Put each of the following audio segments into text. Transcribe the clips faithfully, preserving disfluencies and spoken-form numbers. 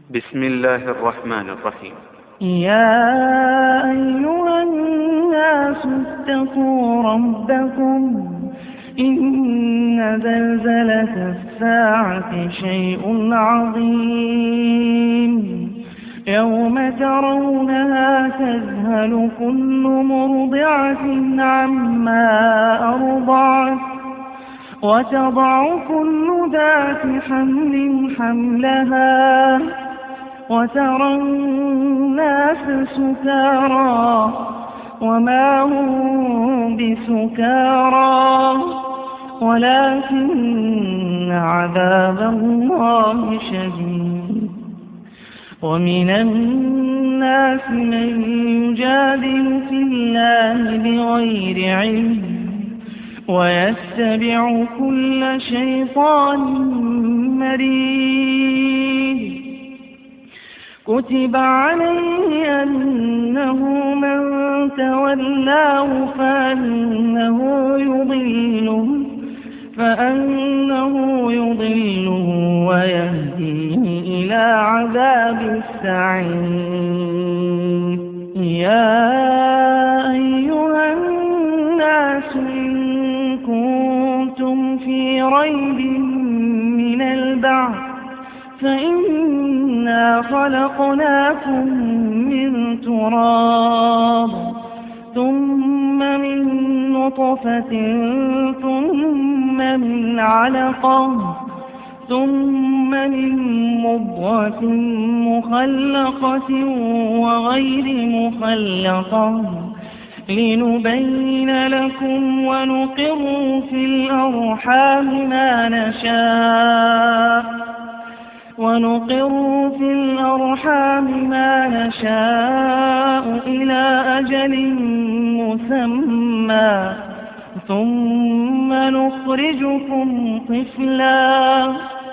بسم الله الرحمن الرحيم. يا أيها الناس اتقوا ربكم إن زلزلة الساعة شيء عظيم يوم ترونها تذهل كل مرضعة عما أرضعت وتضع كل ذات حمل حملها وترى الناس سكارى وما هم بسكارى ولكن عذاب الله شديد. ومن الناس من يجادل في الله بغير علم ويتبع كل شيطان مريد. كتب عليه أنه من تولاه فأنه يضله فأنه يضله ويهديه إلى عذاب السعير. يا أيها الناس إن كنتم في ريب من البعث فإنا خلقناكم من تراب ثم من نطفة ثم من علقة ثم من مضغة مخلقة وغير مخلقة لنبين لكم ونقر في الأرحام ما نشاء ونقر في الأرحام ما نشاء إلى أجل مسمى ثم نخرجكم طفلا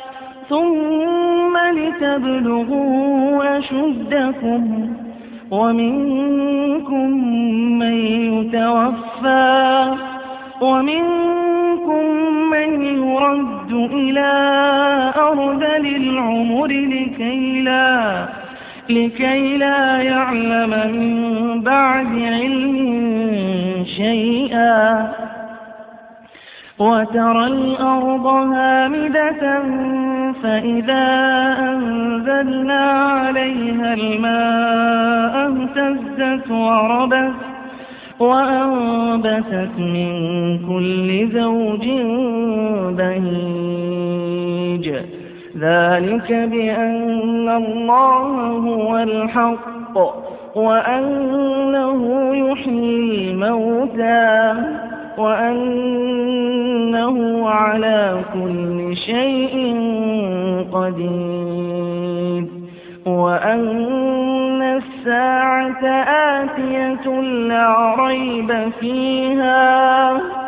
ثم لتبلغوا أشدكم ومنكم من يتوفى ومنكم من يرد إلى أرذل العمر لكي لا, لكي لا يعلم من بعد علم شيئا. وترى الأرض هامدة فإذا أنزلنا عليها الماء اهتزت وربت وأنبتت من كل زوج بهيج. ذلك بأن الله هو الحق وأنه يحيي الموتى وأنه على كل شيء قدير وأن الساعة آتية لا ريب فيها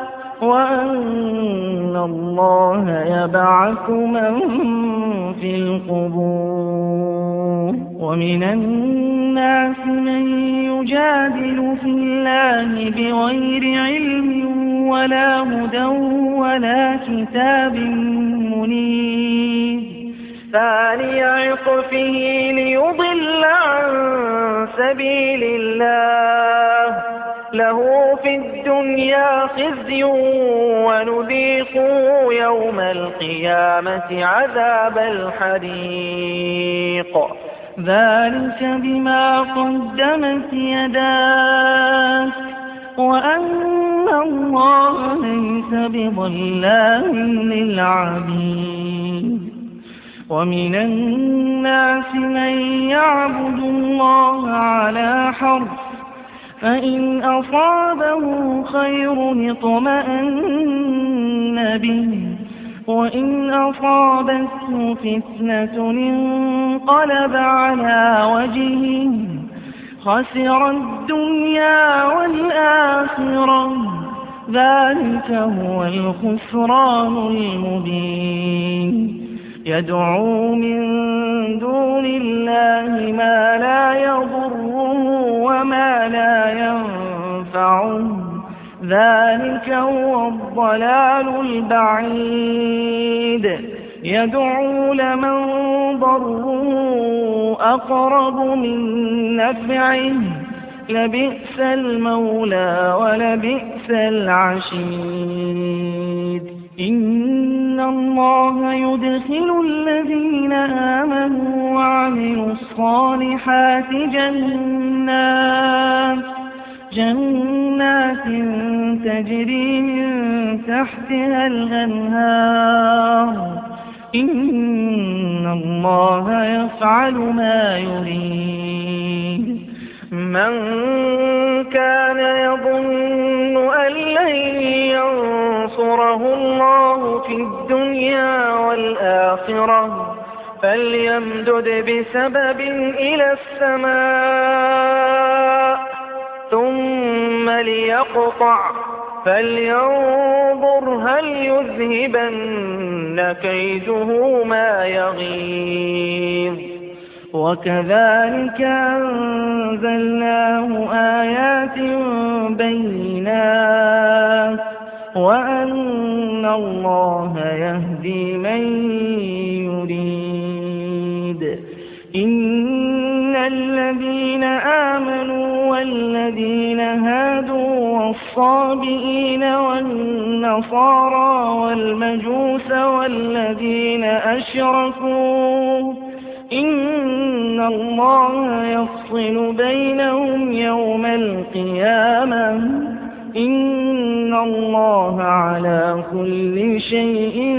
وأن الله يبعث من في القبور. ومن الناس من يجادل في الله بغير علم ولا هدى ولا كتاب منير. ثاني عطفه ليضل عن سبيل الله له في الدنيا خزي ونذيقه يوم القيامة عذاب الحريق. ذلك بما قدمت يداك وأن الله ليس بظلام للعبيد. ومن الناس من يعبد الله على حرف فإن أصابه خير اطمأن به وإن أصابته فتنة انقلب على وجهه خسر الدنيا والآخرة. ذلك هو الخسران المبين. يدعو من دون الله ما لا يضره وما لا ينفعه ذلك هو الضلال البعيد. يدعو لمن ضره أقرب من نفعه لبئس المولى ولبئس العشير. إن الله يدخل الذين آمنوا وعملوا الصالحات جنات جنات تجري من تحتها الأنهار. إن الله يفعل ما يريد. من كان يظن أن لن ينصره الله في الدنيا والآخرة فليمدد بسبب إلى السماء ثم ليقطع فلينظر هل يذهبن كيده ما يغيظ. وكذلك أنزلناه آيات بينات وأن الله يهدي من يريد. إن الذين آمنوا والذين هادوا والصابئين والنصارى والمجوس والذين أشركوا إن الله يفصل بينهم يوم القيامة. إن الله على كل شيء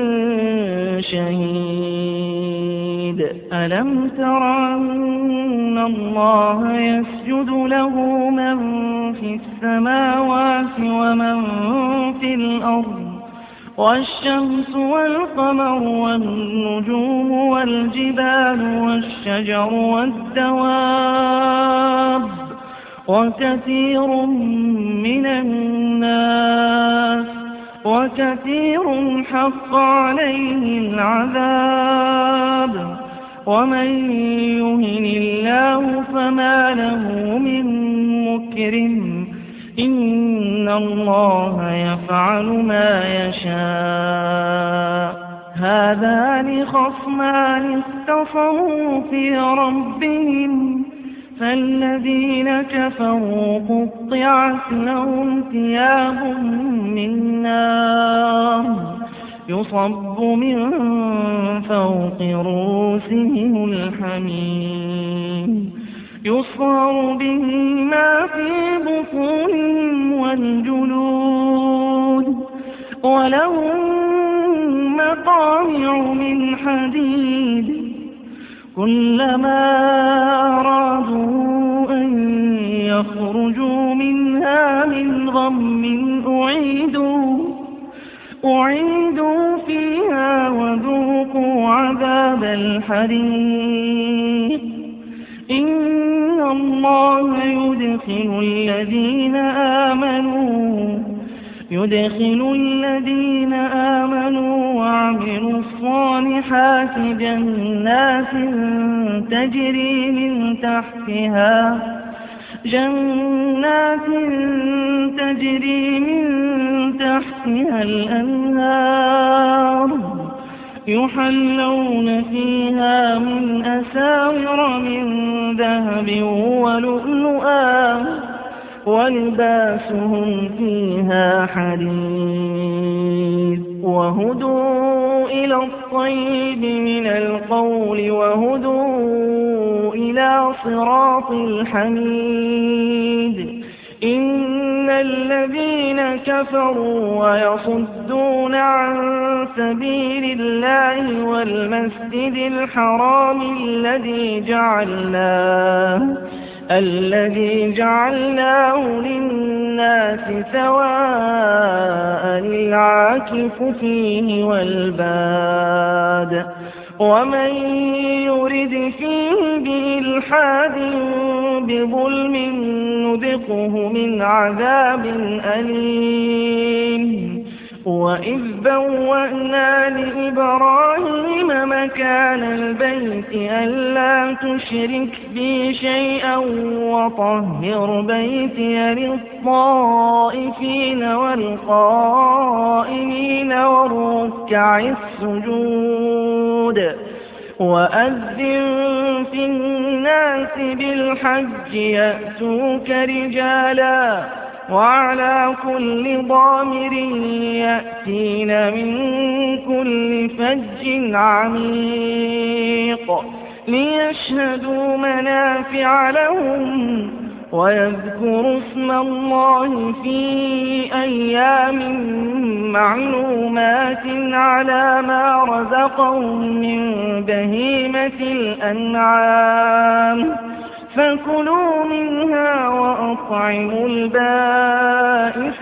شهيد. ألم تر أن الله يسجد له من في السماوات ومن في الأرض والشمس والقمر والنجوم والجبال والشجر والدواب وكثير من الناس وكثير حق عليه العذاب. ومن يهن الله فما له من مكرم. إن الله يفعل ما يشاء. هذان خصمان اختصموا في ربهم فالذين كفروا قطعت لهم ثياب من نار يصب من فوق رؤوسهم الحميم يصهر به ما في بطونهم والجلود ولهم مقامع من حديد كلما أرادوا أن يخرجوا منها من غم أعيدوا أعيدوا فيها وذوقوا عذاب الحريق. إن الله يدخل الذين آمنوا يدخل الذين آمنوا وعملوا الصالحات جنات تجري من تحتها جنات تجري من تحتها الأنهار يحلون فيها من أساور من ذهب ولؤلؤا ولباسهم فيها حرير وهدوا إلى الطيب من القول وهدوا إلى صراط الحميد. إن الذين كفروا ويصدون عن سبيل الله والمسجد الحرام الذي جعلناه الذي جعلناه للناس سواء العاكف فيه والباد ومن يرد فيه بإلحاد بظلم نذقه من عذاب أليم. وإذ بوأنا لإبراهيم مكان البيت ألا تشرك بي شيئا وطهر بيتي للطائفين والقائمين والركع السجود وأذن في الناس بالحج يأتوك رجالا وعلى كل ضامر يأتين من كل فج عميق ليشهدوا منافع لهم ويذكروا اسم الله في أيام معلومات على ما رزقهم من بهيمة الأنعام فكلوا منها وأطعموا البائس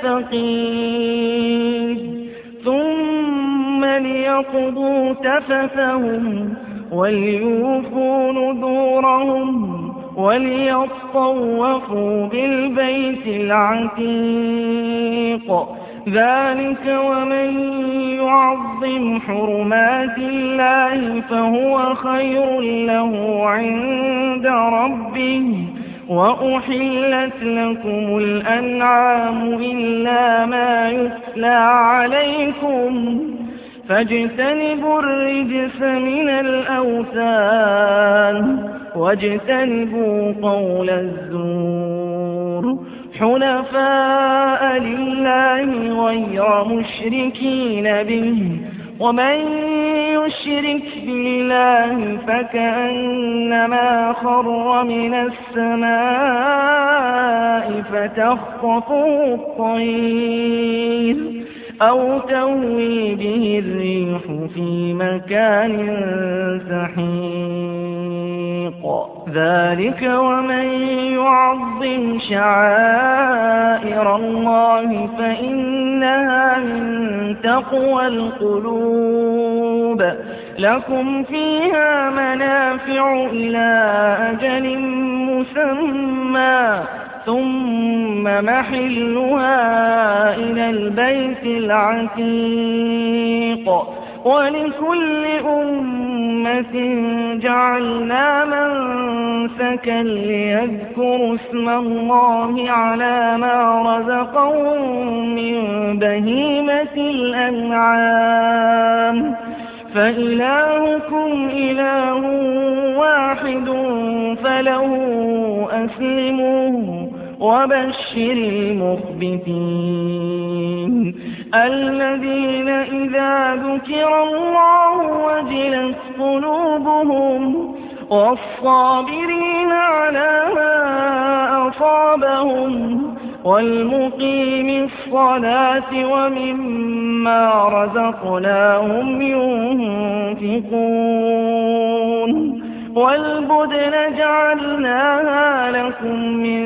الفقير ثم ليقضوا تفثهم وليوفوا نذورهم وليطوفوا بالبيت العتيق ذلك ومن يعظم حرمات الله فهو خير له عند ربه وأحلت لكم الأنعام إلا ما يتلى عليكم فاجتنبوا الرجس من الأوثان واجتنبوا قول الزور حنفاء لله غير مشركين به ومن يشرك بالله فكأنما خر من السماء فتخطفه الطير أو تهوي به الريح في مكان سحيق ذلك ومن يعظم شعائر الله فإنها من تقوى القلوب لكم فيها منافع إلى أجل مسمى ثم محلها إلى البيت العتيق ولكل أمة جعلنا منسكا ليذكروا اسم الله على ما رزقهم من بهيمة الأنعام فإلهكم إله واحد فله أسلموا وبشر المخبتين الذين إذا ذكر الله وجلت قلوبهم والصابرين على ما أصابهم والمقيم الصلاة ومما رزقناهم ينفقون والبدن جعلناها لكم من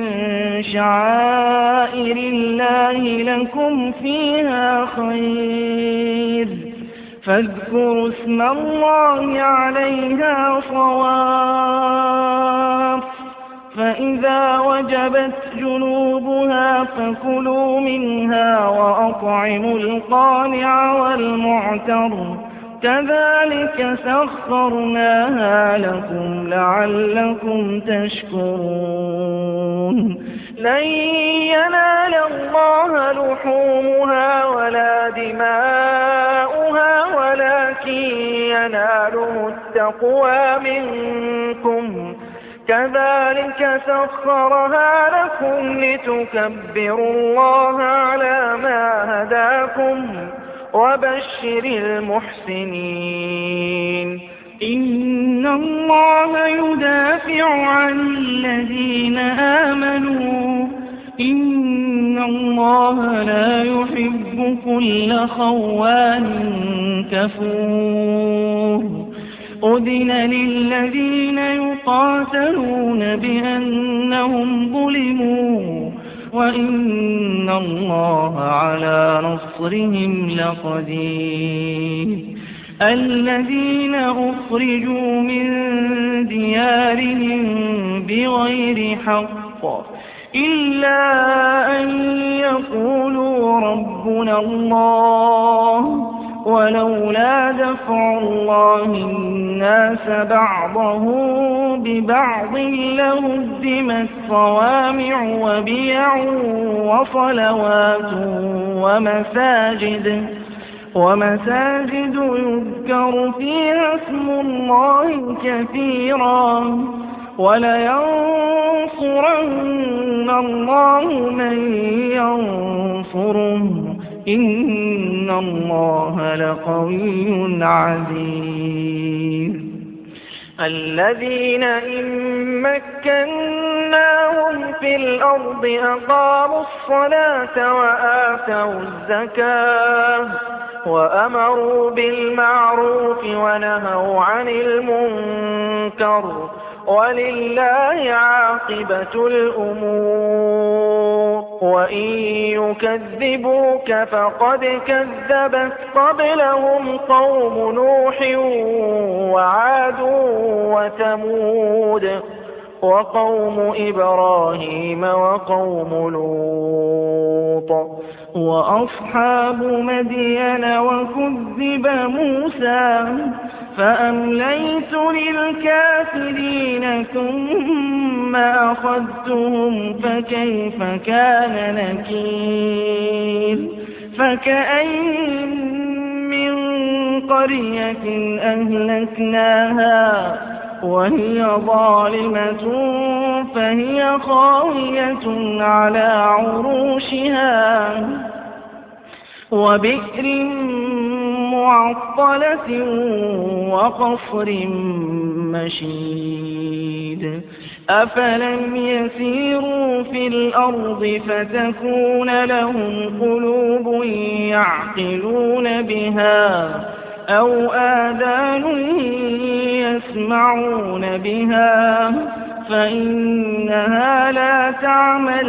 شعائر الله لكم فيها خير فاذكروا اسم الله عليها صواف فإذا وجبت جنوبها فكلوا منها وأطعموا القانع والمعتر كذلك سخرناها لكم لعلكم تشكرون لن ينال الله لحومها ولا دماؤها ولكن يناله التقوى منكم كذلك سخرها لكم لتكبروا الله على ما هداكم وبشر المحسنين إن الله يدافع عن الذين آمنوا إن الله لا يحب كل خوان كفور أذن للذين يقاتلون بأنهم ظلموا وإن الله على نصرهم لقدير الذين أخرجوا من ديارهم بغير حق إلا أن يقولوا ربنا الله ولولا دفع الله الناس بعضهم ببعض لهدمت صوامع وبيع وصلوات ومساجد ومساجد يذكر فيها اسم الله كثيرا ولينصرن الله من ينصره إن الله لقوي عزيز. الذين إن مكناهم في الأرض أقاموا الصلاة وآتوا الزكاة وأمروا بالمعروف ونهوا عن المنكر ولله عاقبة الأمور. وإن يكذبوك فقد كذبت قبلهم قوم نوح وعاد وثمود وقوم إبراهيم وقوم لوط وأصحاب مدين وكذب موسى فأمليت للكافرين ثم أخذتهم فكيف كان نكير. فكأين من قرية أهلكناها وهي ظالمة فهي خاوية على عروشها وبئر معطلة وقصر مشيد. أفلم يسيروا في الأرض فتكون لهم قلوب يعقلون بها أو آذان يسمعون بها فإنها لا تعمى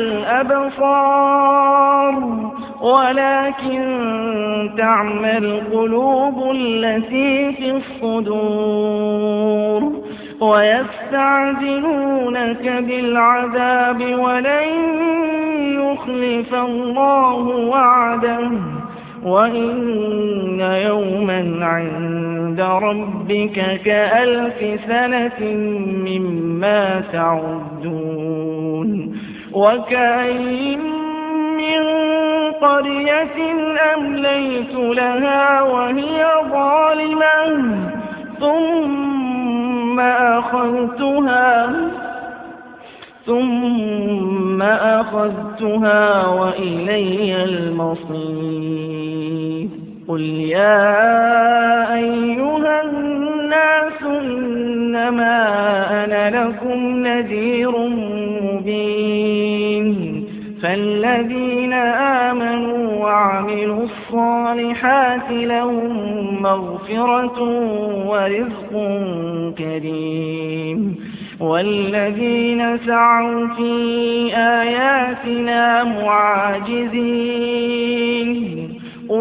الأبصار ولكن تعمى القلوب التي في الصدور. ويستعجلونك بالعذاب ولن يخلف الله وعده وإن يوما عند ربك كألف سنة مما تعدون. وكأين من قرية أمليت لها وهي ظالمة ثم أخذتها ثم أخذتها وإلي المصير. قل يا أيها الناس إنما أنا لكم نذير مبين. فالذين آمنوا وعملوا الصالحات لهم مغفرة ورزق كريم. والذين سعوا في آياتنا معاجزين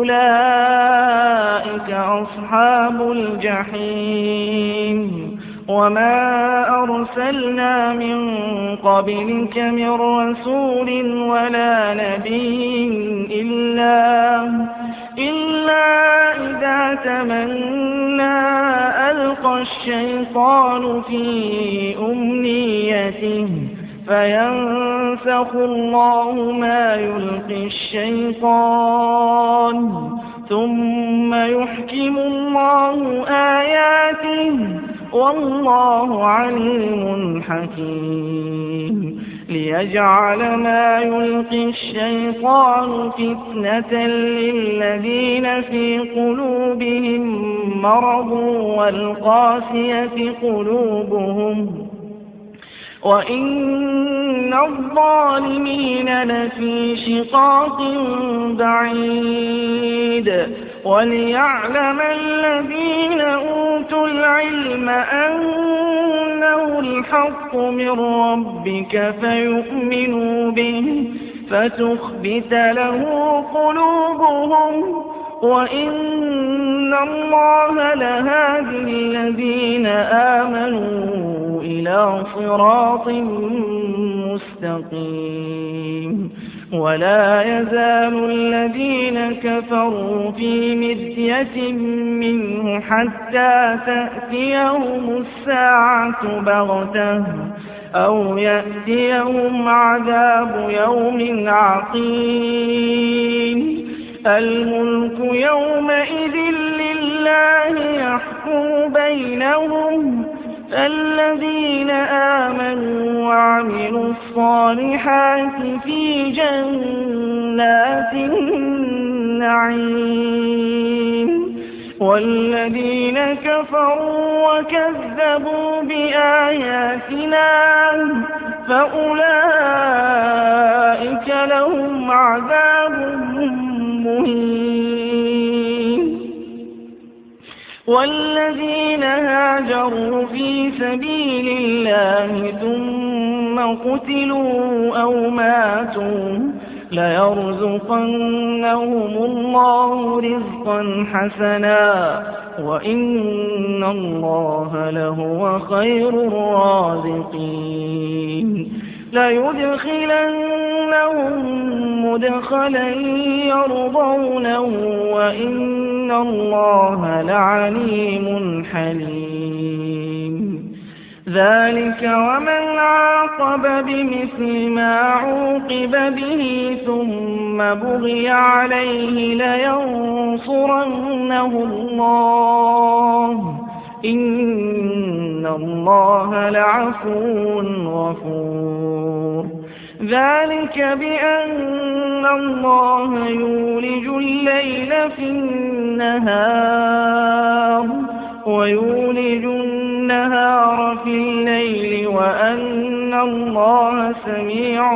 أولئك أصحاب الجحيم. وما أرسلنا من قبلك من رسول ولا نبي إلا, إلا إذا تمنى ألقى الشيطان في أمنيته فينسخ الله ما يلقي الشيطان ثم يحكم الله آياته والله عليم حكيم. ليجعل ما يلقي الشيطان فتنة للذين في قلوبهم مرض والقاسية قلوبهم وإن الظالمين لفي شقاق بعيد. وليعلم الذين أوتوا العلم أنه الحق من ربك فيؤمنوا به فتخبت له قلوبهم وإن الله لهادي الذين آمنوا إلى صراط مستقيم. ولا يزال الذين كفروا في مرية منه حتى تأتيهم الساعة بغتة أو يأتيهم عذاب يوم عقيم. الملك يومئذ لله يحكم بينهم فالذين آمنوا الصالحات في جنات النعيم والذين كفروا وكذبوا بآياتنا فأولئك لهم عذاب مهين والذين هاجروا في سبيل الله ثم قتلوا أو ماتوا ليرزقنهم الله رزقا حسنا وإن الله لهو خير الرازقين ليدخلنهم مدخلا يرضونه وإن الله لعليم حليم ذلك ومن عاقب بمثل ما عوقب به ثم بغي عليه لينصرنه الله إن الله لعفو غفور ذلك بأن الله يولج الليل في النهار ويولج النهار في الليل وأن الله سميع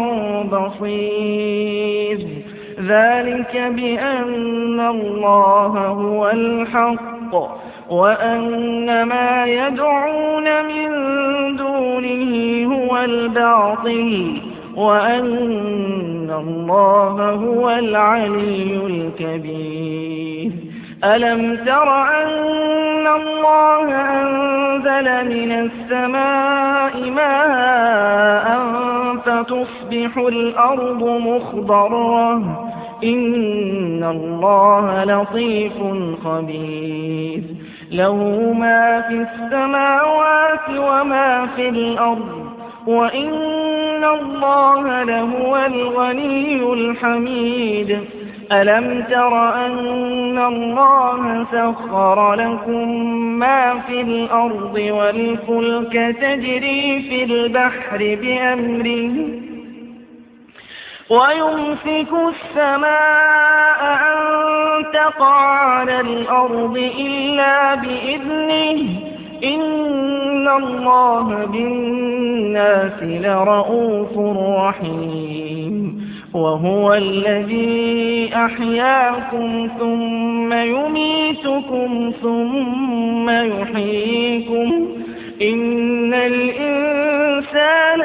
بصير ذلك بأن الله هو الحق وأن ما يدعون من دونه هو الباطل وأن الله هو العلي الكبير ألم تر أن الله أنزل من السماء ماء فتصبح الأرض مخضرة إن الله لطيف خبير له ما في السماوات وما في الأرض وإن الله لهو الغني الحميد ألم تر أن الله سخر لكم ما في الأرض والفلك تجري في البحر بأمره ويمسك السماء أن تقع على الأرض إلا بإذنه إن الله بالناس لرؤوف رحيم وهو الذي أحياكم ثم يميتكم ثم يحييكم إن الإنسان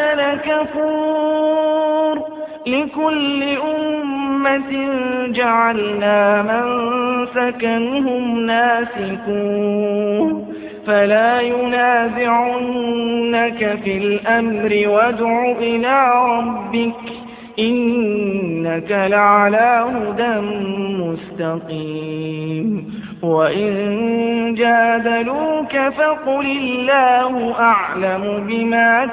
لكفور لكل أمة جعلنا منسكا هم ناسكوه فلا ينازعنك في الأمر وادع إلى ربك إنك لعلى هدى مستقيم وإن جادلوك فقل الله أعلم بما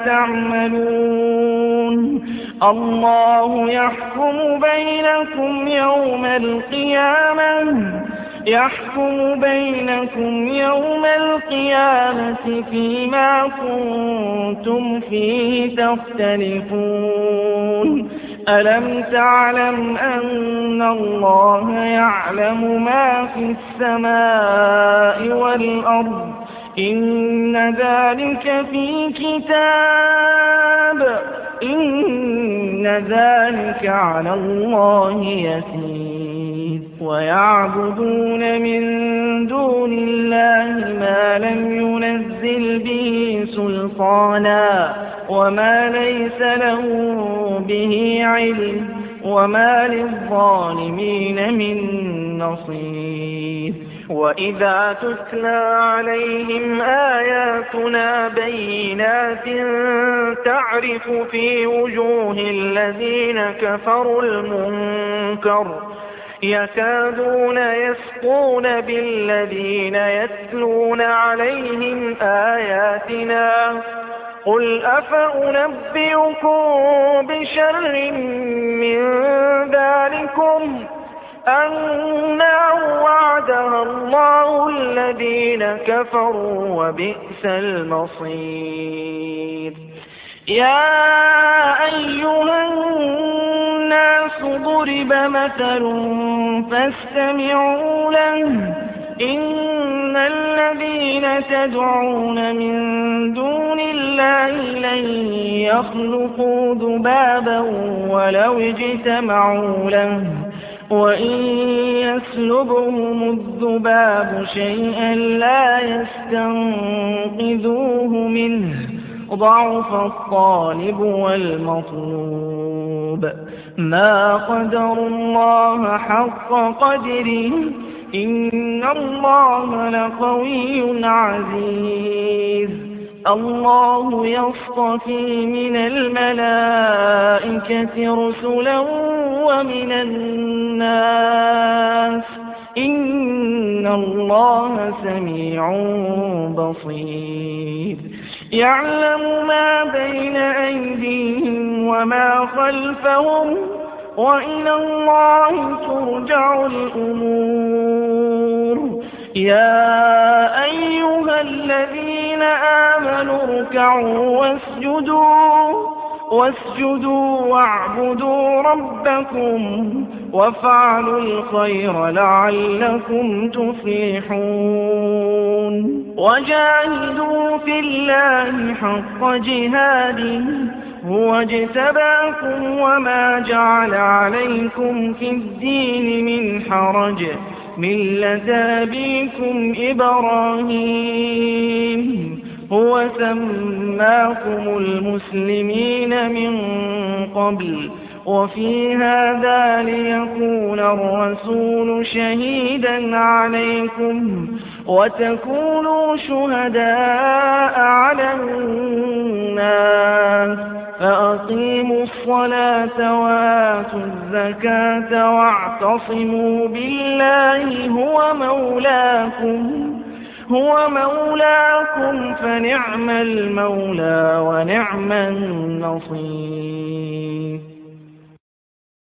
تعملون الله يحكم بينكم يوم القيامة يحكم بينكم يوم القيامة فيما كنتم فيه تختلفون ألم تعلم أن الله يعلم ما في السماء والأرض إن ذلك في كتاب إن ذلك على الله يسير ويعبدون من دون الله ما لم ينزل به سلطانا وما ليس له به علم وما للظالمين من نصير وإذا تتلى عليهم آياتنا بينات تعرف في وجوه الذين كفروا المنكر يكادون يسقون بالذين يتلون عليهم آياتنا قل أفأنبئكم بشر من ذلكم النار وعدها الله الذين كفروا وبئس المصير يا أيها الناس ضرب مثل فاستمعوا له إن الذين تدعون من دون الله لن يخلقوا ذبابا ولو اجتمعوا له وإن يسلبهم الذباب شيئا لا يستنقذوه منه ضعف الطالب والمطلوب ما قدروا الله حق قدره إن الله لقوي عزيز الله يصطفي من الملائكة رسلا ومن الناس إن الله سميع بصير يعلم ما بين أيديهم وما خلفهم وإلى الله ترجع الأمور يا أيها الذين آمنوا اركعوا واسجدوا واسجدوا واعبدوا ربكم وافعلوا الخير لعلكم تفلحون وجاهدوا في الله حق جهاده هو اجتباكم وما جعل عليكم في الدين من حرج ملة أبيكم إبراهيم هو سماكم المسلمين من قبل وفي هذا ليكون الرسول شهيدا عليكم وتكونوا شهداء على الناس فأقيموا الصلاة وآتوا الزكاة واعتصموا بالله هو مولاكم هو مولاكم فنعم المولى ونعم النصير